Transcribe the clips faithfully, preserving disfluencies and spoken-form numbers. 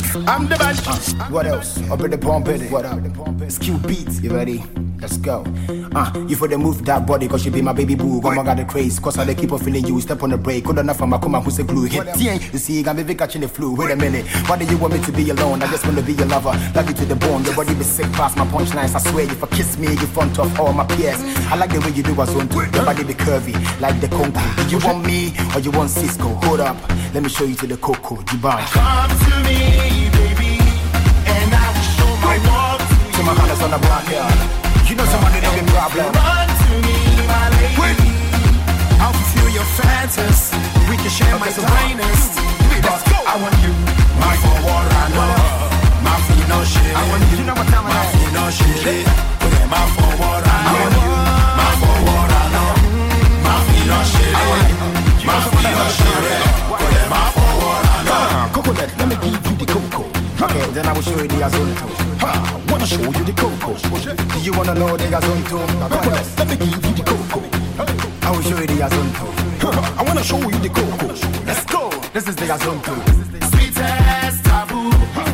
I'm the man. Uh, what else? Up in the pump it. What up? It's Q Beats. You ready? Let's go. Uh, you for the move that body, cause she be my baby boo. One more got the craze, cause I they keep on feeling you. Step on the brake, good enough for my come who's a glue. Hit ten, you see, got me big catching the flu. Wait a minute, why do you want me to be alone? I just wanna be your lover, love you to the bone. Your body be sick past my punchlines. I swear, if you kiss me, you front of all my peers. I like the way you do a zone too. Your body be curvy, like the Congo. Do you want me or you want Cisco? Hold up, let me show you to the Coco. Dubai. Come to me, baby, and I will show my love to you. To my hands on the backyard. You know somebody don't get problem. Run to me, my lady. Wait. I'll fulfill your fantasy. We can share okay, my so finest. Let's go. I want you, my forward runner. My fino shit. I want you, you know what time my fino shit. My forward runner. I want you, my forward runner. My fino shit. I want you, my fino shit. My forward runner. Coconut, let me give you the cocoa. Okay, then I will show you the azonto. Ha, wanna show you the cocoa. Do you wanna know the azonto? Coconut, let me give you the cocoa. I will show you the azonto. I wanna show you the cocoa. Let's go. This is the azonto. Sweetest taboo.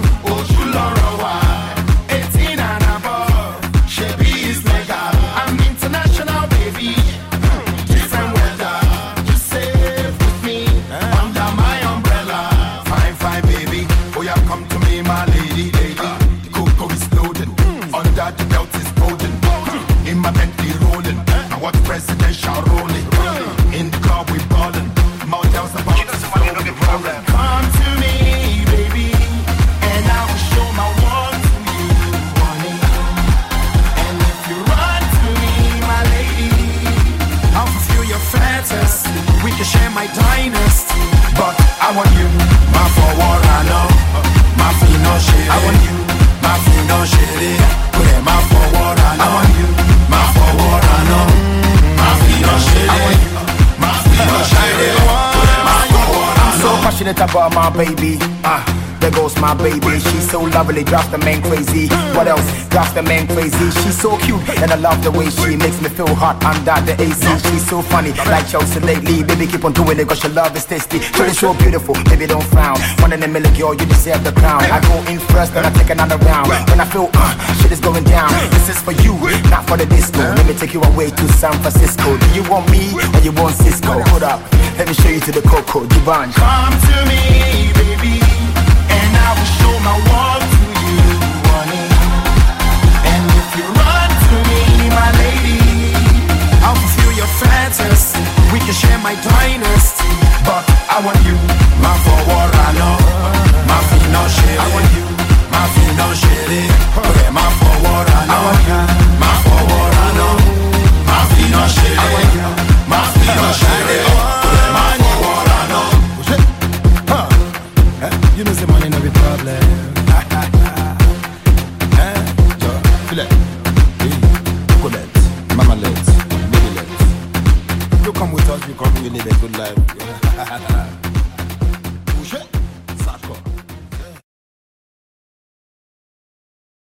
Ojulorowa. eighteen and above. Shebi is legal. I'm international, baby. Different weather. You safe with me under my umbrella. Fine, fine, baby. Oh yeah, come to me, my lady, lady. The cocoa is loaded. Under the belt is golden. In my Bentley rolling. I watch presidential rolling. In the club we ballin'. Motels about to slow the problem. Come to me, baby, and I will show my world to you, honey. And if you run to me, my lady, I'll fulfill your fantasy. We can share my dynasty. But I want you, my forward runner. My fino shit. I want you, my fino shit. Put it my forward runner. I want you, my forward runner. My fino shit. I want you, my fino shit. Put it my forward runner. I'm so passionate about my baby. Ah. Uh. There goes my baby, she's so lovely, drives the man crazy. What else? Drives the man crazy. She's so cute, and I love the way she makes me feel hot under the A C. She's so funny, like Chelsea lately. Baby, keep on doing it, cause your love is tasty. She's so beautiful, baby, don't frown. One in a million, girl, you deserve the crown. I go in first, then I take another round. When I feel, uh, shit is going down. This is for you, not for the disco. Let me take you away to San Francisco. Do you want me, or you want Cisco? Hold up, let me show you to the Coco, Dubai. Come to me, baby, I will show my world to you, honey. And if you run to me, my lady, I'll fulfill your fantasy. We can share my dynasty. But I want you, my forward runner. My fino shit. I want you, my fino shit. Okay, my forward runner. I want you, my forward runner. My fino shit. I want you, my fino shit. Okay, my forward runner. You know the money no be problem. Eh, Joe, feel it. Hey, coconut, mama let, baby let. You come with us because we live a good life.